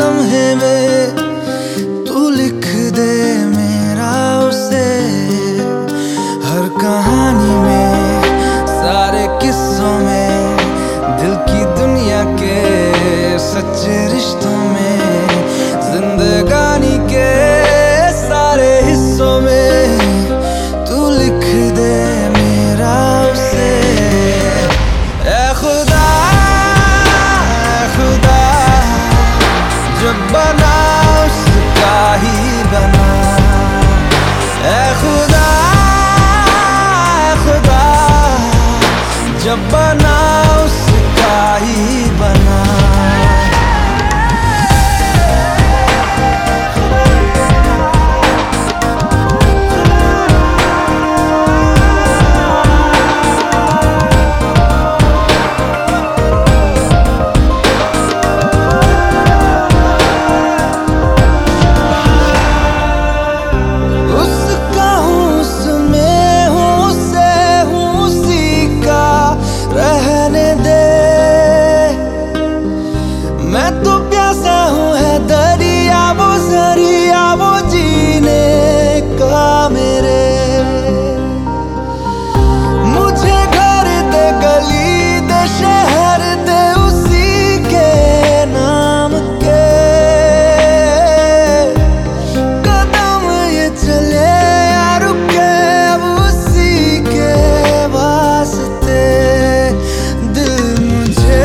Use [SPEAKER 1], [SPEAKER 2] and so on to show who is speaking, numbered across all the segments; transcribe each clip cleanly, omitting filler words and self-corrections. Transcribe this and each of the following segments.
[SPEAKER 1] लम्हे में तू लिख दे मेरा उसे, हर कहानी में सारे किस्सों में दिल की दुनिया के सच्चे रिश्तों में जिंदगानी के सारे हिस्सों में तू लिख दे मेरा उसे। ऐ खुदा जब बना उसका ही बना, ऐ खुदा जब बना उसका ही बना। मैं तो प्यासा हूँ है दरिया वो जीने का मेरे, मुझे घर दे गली दे शहर दे उसी के नाम के, कदम ये चले या रुके अब उसी के वास्ते। दिल मुझे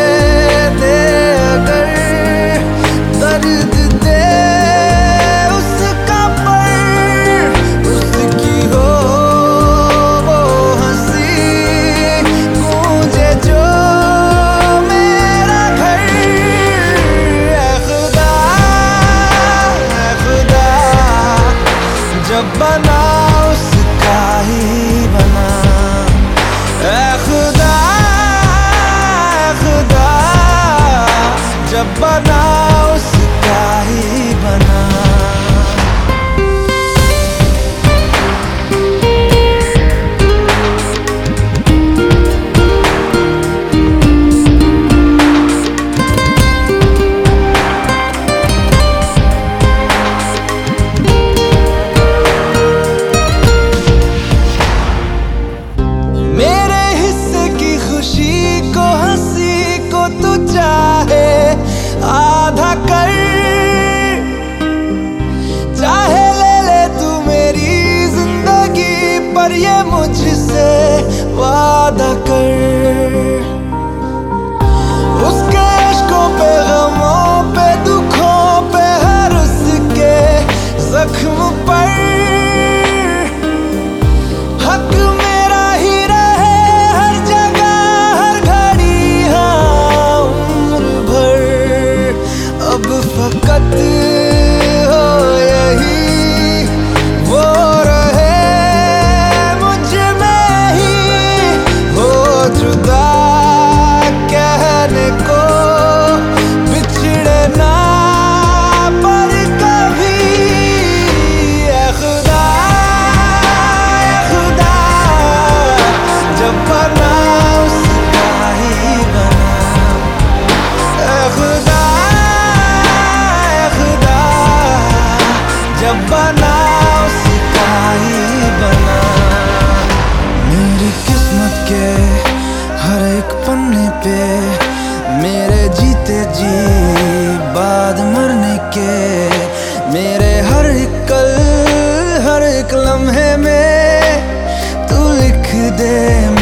[SPEAKER 1] जब बना उसका ही बना, ऐ खुदा जब बना उसका ही बना। तू चाहे आधा कर, चाहे ले ले तू मेरी जिंदगी, पर ये मुझसे वादा कर। उसके इश्कों पे गमों पे दुखों पे हर उसके जख्म पर हक मेरा ही रहे हर जगह हर घड़ी, हाँ उम्र भर। अब फकत हो यही वो रहे मुझ में ही हो जुदा, कहने को बिछड़े ना पर कभी। ऐ खुदा जब बना उसका ही बना, ऐ खुदा जब बना उसका ही बना। मेरी किस्मत के हर एक पन्ने पे मेरे जीते जी बाद मरने के, मेरे हर एक कल हर एक लम्हे में तू लिख दे।